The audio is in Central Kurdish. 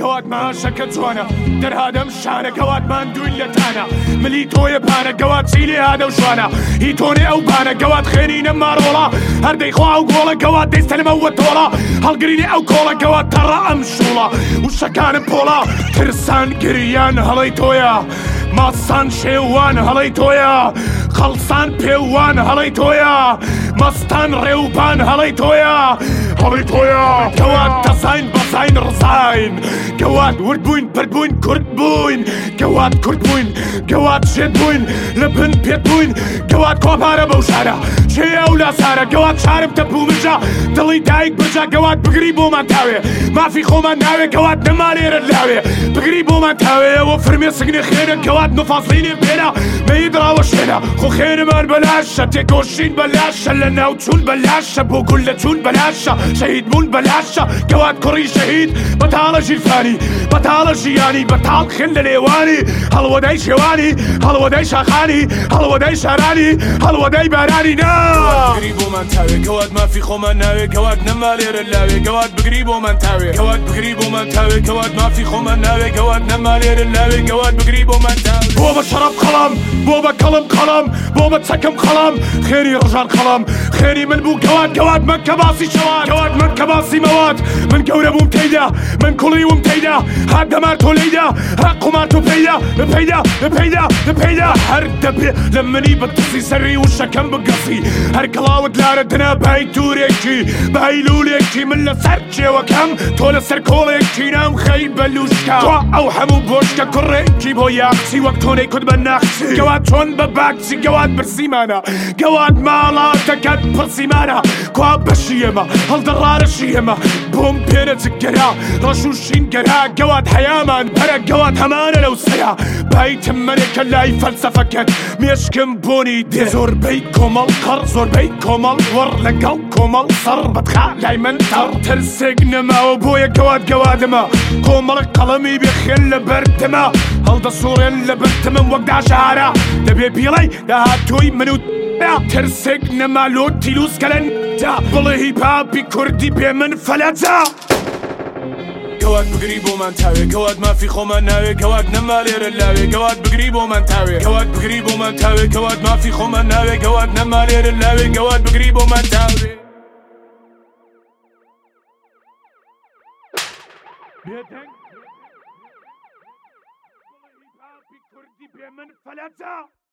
گەوات ماشەکە جوانە دەرهادەم شانە گەوات ماندوین لە تانە ملی تۆیە پانە گەوات چی لێ هادە و شوانە هی تۆنێ ئەو پانە گەوات خێنینە ماڕۆڵە هەردەی خوا و گۆڵە گەوات دەیستەلمەوە تۆڵە هەڵگرینێ ئەو کۆڵە گەوات تەڕە ئەم شوڵە وشەکانم پۆڵە ترسان گریان هەڵەی تۆیە ماسان شێوان هەڵەی تۆیە خەڵسان پێوان هەڵەی تۆیە مەستان ڕێوبان هەڵەی تۆیە هەڵەی تۆیە گەوات دەزاین بەزاین ڕزاین گەوات ورد بووین پرد بووین کورد بووین گەوات کورد بووین گەوات شێت بووین لە بن پێت بووین گەوات کۆپارە بەو شارە چێ ئەو لاسارە گەوات شارم تەپوو بجا دڵی دایک بجا گەوات بگری بۆمان تاوێ مافی خۆمان ناوێ گەوات نەمانێرە لاوێ بگری بۆمان تاوێەوە فرمێ سگنێ خێنە گەوات نفاسڵینێ پێنا مەیدراوە شێنە خۆ خێنمان بەلاشە تێکۆشین بەلاشە لە ناوچوون بەلاشە بۆ گول لە چوون بەلاشە شەهید بوون بەلاشە گەوات کوڕی شەهید بەتاڵە ژیرفانی بەتاڵە ژیانی بەتاڵ خوێن لە لێوانی هەڵوەدای شێوانی هەڵوەدای شاخانی هەڵوەدای شارانی هەڵوەدای بارانی نا بگری بۆمان تاوێ گەوات مافی خۆمان ناوێ گەوات نەمالێرە لاوێ گەوات بگری بۆمان تاوێ گەوات بگری بۆمان تاوێ گەوات مافی خۆمان ناوێ گەوات نەمالێرە لاوێ گەوات بگری بۆمان تاوێ بۆ بە شەڕەب خەڵام بۆ بە کەڵم خەڵام بۆ بە چەکەم خەڵام خێری ڕژان خەڵام خێری من بوو گەوات من کە باسی شەوات گەوات من کە باسی مەوات من گەورە بووم تێیدا من کوڵی وم تێیدا هات دەمار تۆ لێیدا هات قومار تۆ پێیدا هەر دەبێ لە منی بەدەستی سەری وشەکەم بگەسی هەر کەڵاوت لارە دنا بای دوورێکی بای لولێکی من لەسەر کێوەکەم تۆ لەسەر کۆڵێکی نام خەی بەلوشکە تۆ ئەو هەموو بۆشکە کوڕێکی بۆ یاقچی وەک تۆنەی کورد بە ناخچی گەوات چۆن بە باکچی گەوات برسیمانە گەوات ماڵاتەکەت پرسیمانە کوا بەشی ئێمە هەڵدەڕارەشی ئێمە بۆم پێرە جگەرا ڕەش و شینگەرا گەوات حەیامان بەرە گەوات هەمانە لەو سەیە بایتم منێکە لای فەلسەفەکەت مێشکم بۆنی دێ زۆربەی کۆمەڵ قەڕ زۆربەی کۆمەڵ وەڕ لەگەڵ کۆمەڵ سەڕ بەدخا لای من تەڕ ترسێک نەماوە بۆیە گەواتەمە کۆمەڵک قەڵەمی بێخێن لە بەردەمە هەڵدەسوڕێن لە بەردەمم وەک داژارە دەبێ بیڵەی داهاتۆی من و ترسێک نەمالۆ تیلوسکەلەندا بڵێ هیپاپی کوردی پێ من فەلەجە گەوات بگری بۆمان تاوێ گەوات مافی خۆمان ناوێ گەوات نەمالێرە لاوێ گەوات بگری بۆمان تاوێ گەوات بگری بۆمان تاوێ گەوات مافی خۆمان ناوێ گەوات نەمالێرە لاوێ گەوات بگری بۆمان تاوێ بێدەنگ کوردی پێ من فەلەجە